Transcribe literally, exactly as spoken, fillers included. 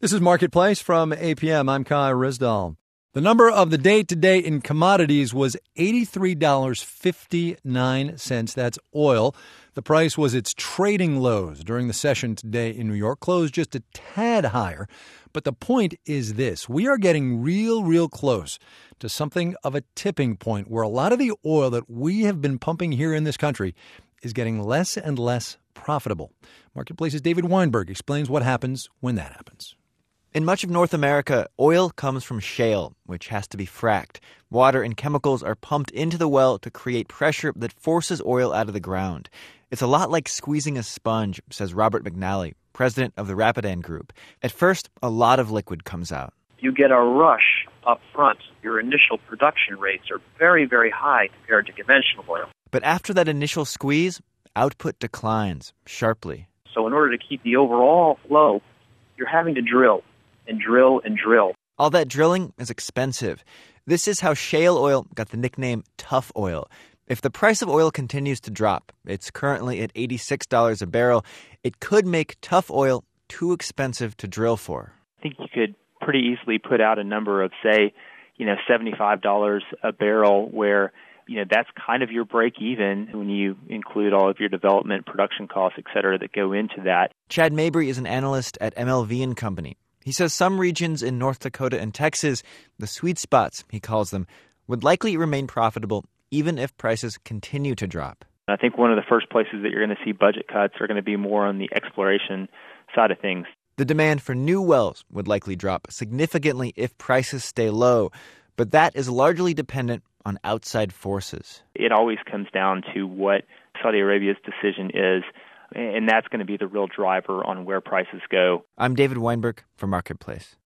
This is Marketplace from A P M. I'm Kai Rizdal. The number of the day today in commodities was eighty-three dollars and fifty-nine cents. That's oil. The price was its trading lows during the session today in New York, closed just a tad higher. But the point is this. We are getting real, real close to something of a tipping point where a lot of the oil that we have been pumping here in this country is getting less and less profitable. Marketplace's David Weinberg explains what happens when that happens. In much of North America, oil comes from shale, which has to be fracked. Water and chemicals are pumped into the well to create pressure that forces oil out of the ground. It's a lot like squeezing a sponge, says Robert McNally, president of the Rapidan Group. At first, a lot of liquid comes out. You get a rush up front. Your initial production rates are very, very high compared to conventional oil. But after that initial squeeze, output declines sharply. So in order to keep the overall flow, you're having to drill and drill and drill. All that drilling is expensive. This is how shale oil got the nickname tough oil. If the price of oil continues to drop, it's currently at eighty-six dollars a barrel, it could make tough oil too expensive to drill for. I think you could pretty easily put out a number of, say, you know, seventy-five dollars a barrel where, you know, that's kind of your break even when you include all of your development, production costs, et cetera, that go into that. Chad Mabry is an analyst at M L V and Company. He says some regions in North Dakota and Texas, the sweet spots, he calls them, would likely remain profitable even if prices continue to drop. I think one of the first places that you're going to see budget cuts are going to be more on the exploration side of things. The demand for new wells would likely drop significantly if prices stay low, but that is largely dependent on outside forces. It always comes down to what Saudi Arabia's decision is, and that's going to be the real driver on where prices go. I'm David Weinberg for Marketplace.